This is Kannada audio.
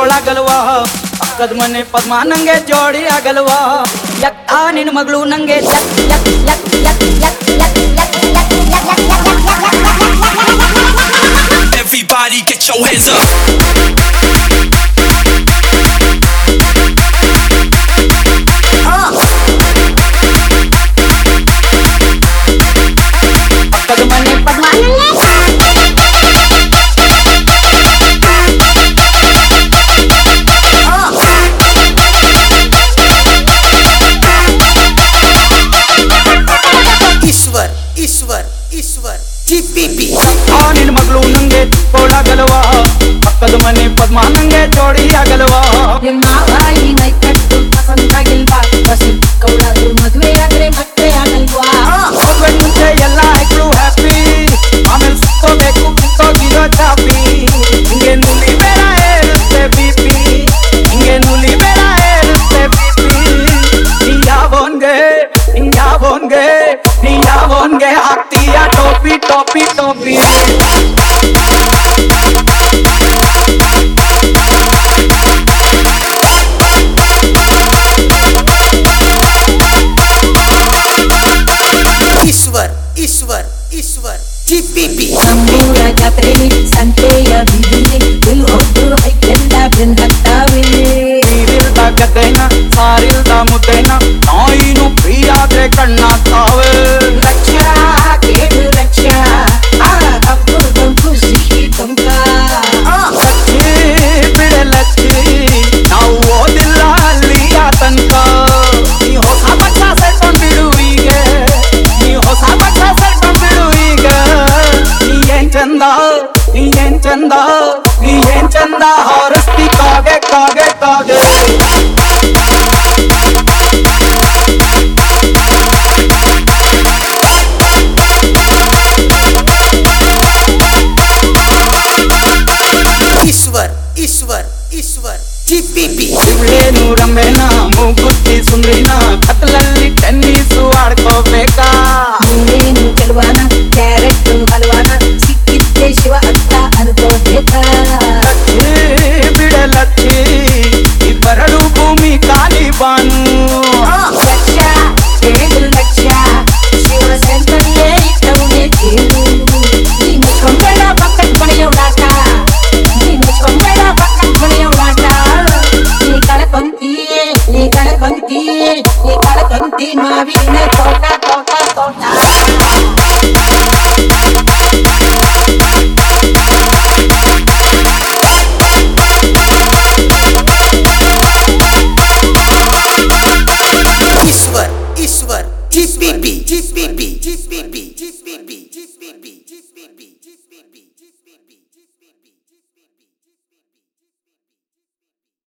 ಕೋಳಾಗಲ್ವಾ ಪಕ್ಕದ ಮನೆ ಪದ್ಮ ನಂಗೆ ಜೋಡಿ ಆಗಲ್ವಾ ಯಕ್ಕ ನಿನ್ನ ಮಗಳು ನಂಗೆ Everybody get your hands up. ಪಕ್ಕದ ಮನೆ ಪದ್ಮ ईश्वर GPP ನಿನ್ನ ಮಗಳು ನಂಗೆ ಕೋಳಾಗಲ್ವಾ ಪಕ್ಕದ ಮನೆ ಪದ್ಮ ನಂಗೆ ಜೋಡಿ ಆಗಲ್ವಾ ಮಾವಾಯಿ ನೈ ಕಟ್ಟು ಪಸಂದಾಗಿಲ್ವಾ ಬಸಿ ಕೌಳಾದ್ರು ಮದುವೆ ಆದ್ರೆ ಮತ್ತೆ ಆಗಲ್ವಾ ಮದುವೆ ಮುಂಚೆ ಎಲ್ಲ ಹೆಕ್ಳು ಹ್ಯಾಪಿ ಆಮೇಲೆ ಸುತ್ತೋಬೇಕು ಕುಂತೋಗಿರೋ ಚಾಪಿ ಹಿಂಗೆ ನುಲಿ ಬೇಡ ಏರುತ್ತೆ ಬಿಪಿ ಹಿಂಗೆ ನುಲಿ ಬೇಡ ಏರುತ್ತೆ ಬಿಪಿ ನೀ ಯಾವೋನ್ಗೆ ಹಾಕ್ತೀಯ ಟೋಪಿ ಟೋಪಿ ಟೋಪಿ ईश्वर GPP ನಮ್ಮೂರ ಜಾತ್ರೆಲಿ ಸಂತೆಯ ಬೀದಿಲಿ ಒಬ್ರು ಐಕೆಲ್ಲ ಬೆಂದತ್ತಾವೆ ನೀರಿಲ್ದ ಗದ್ದೆನ ಸಾರಿಲ್ದ ಮುದ್ದೆನ ನಾಯಿನು ಪ್ರಿಯಾದ್ರೆ ಕಣ್ಣಾಗ್ತಾವೆ ಲಕ್ಷ ಕೇಳು ಲಕ್ಷ ಆ ಕಪ್ಪು ಸಿಹಿ ತುಂಕ ಲಚ್ಚಿ ಬಿಡಲಚ್ಚಿ ನಾವು ಓದಿಲ್ಲ ಅಲ್ಲಿಯ ತನಕ ನೀ ಹೊಸ ಪಕ್ಷ ಸೇರ್ಕೊಂಡ್ಬಿಡು ಈಗ ನೀ ಹೊಸ ಪಕ್ಷ ಸೇರ್ಕೊಂಡ್ಬಿಡು ಈಗ ನೀ ಏನ್ ಚಂದ ಹೊರಸ್ತಿ ಕಾಗೆ ಕಾಗೆ ಕಾಗೆ ईश्वर GPP ಇವಳೇನು ರಂಬೆನ ಮೂಗುತ್ತಿ ಸುಂದ್ರಿನ ಕತ್ತಲಲ್ಲಿ ಟೆನ್ನಿಸು ಆಡ್ಕೋಬೇಕಾ ನೀನೇನು ಚೆಲುವಾನ ಕ್ಯಾರೆಟ್ ಹಲ್ವಾನ ಸಿಕ್ಕಿದ್ದೆ ಶಿವ